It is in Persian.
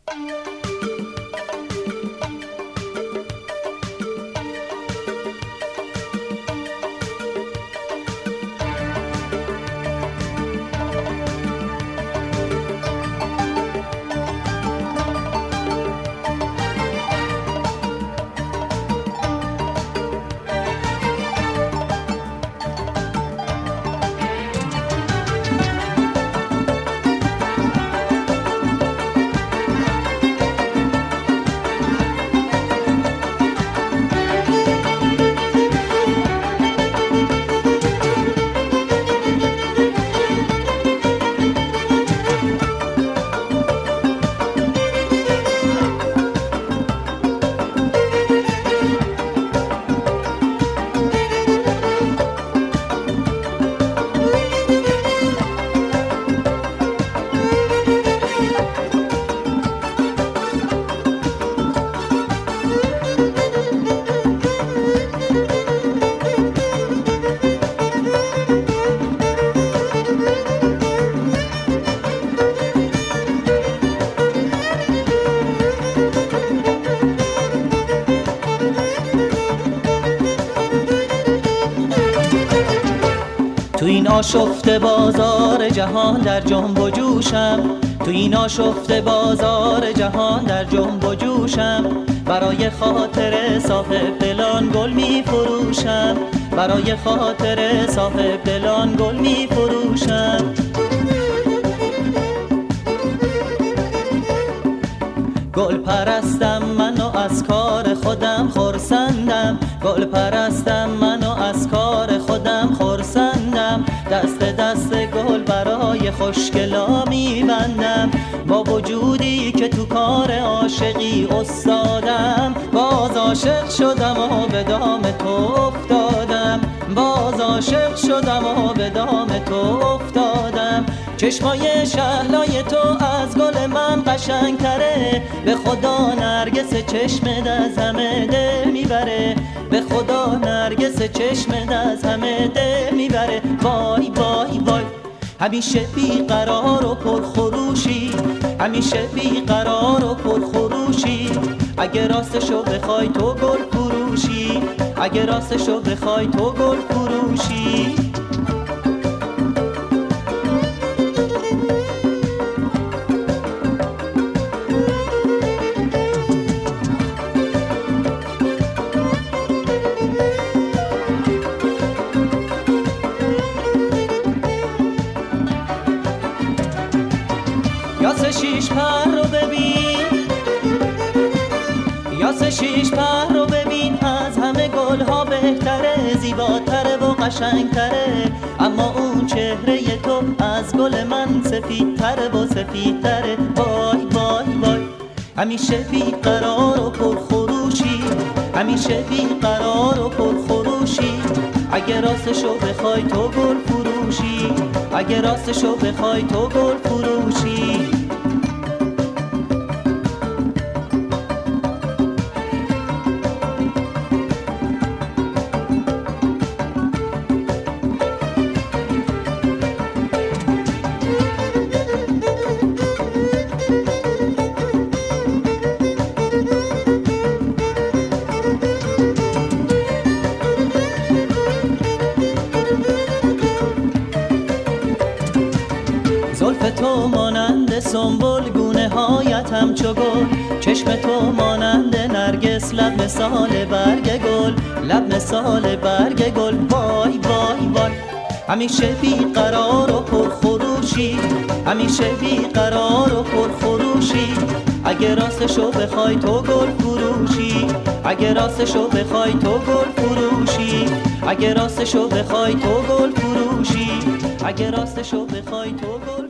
تو این آشفته بازار جهان در جنب و جوشم، تو این آشفته بازار جهان در جنب و جوشم، برای خاطر صاحب دلان گل می فروشم، برای خاطر صاحب دلان گل می فروشم. گل پرستم من و از کار خودم خرسندم، گل پرستم من و از کار خودم خرسندم، دست دست گل برای خوشگلا میبندم، با وجودی که تو کار عاشقی استادم، باز عاشق شدم و به دام تو افتادم، باز عاشق شدم و به دام تو افتادم. چشمای شهلای تو از گل من قشنگتره، به خدا نرگس چشمت از همه دل میبره، به خدا نرگس چشمت از همه دل میبره. وای وای وای همیشه بیقرار و پرخروشی، همیشه بیقرار و پرخروشی، اگه راستشو بخوای تو گل فروشی، اگه راستشو بخوای تو گل فروشی. یاس شیش پر رو ببین، یاس شیش پر رو ببین، از همه گلها بهتره، زیباتره و قشنگتره، اما اون چهره تو از گل من سفیدتره و سفیدتره. وای وای وای همیشه بیقرار و پرخروشی، همیشه بیقرار و پرخروشی، اگه راستشو بخوای تو گل فروشی، اگه راستشو بخوای تو گل فروشی. زلف تو مانند سنبل، گونه هایت همچو گل، چشم تو مانند نرگس، لب مثال برگ گل، لب مثال برگ گل. وای وای وای همیشه بیقرار و پرخروشی، همیشه بیقرار و پرخروشی، اگه راستشو بخوای تو گل فروشی، اگه راستشو بخوای تو گل فروشی، اگه راستشو بخوای تو گل فروشی، اگه راستشو بخوای تو گل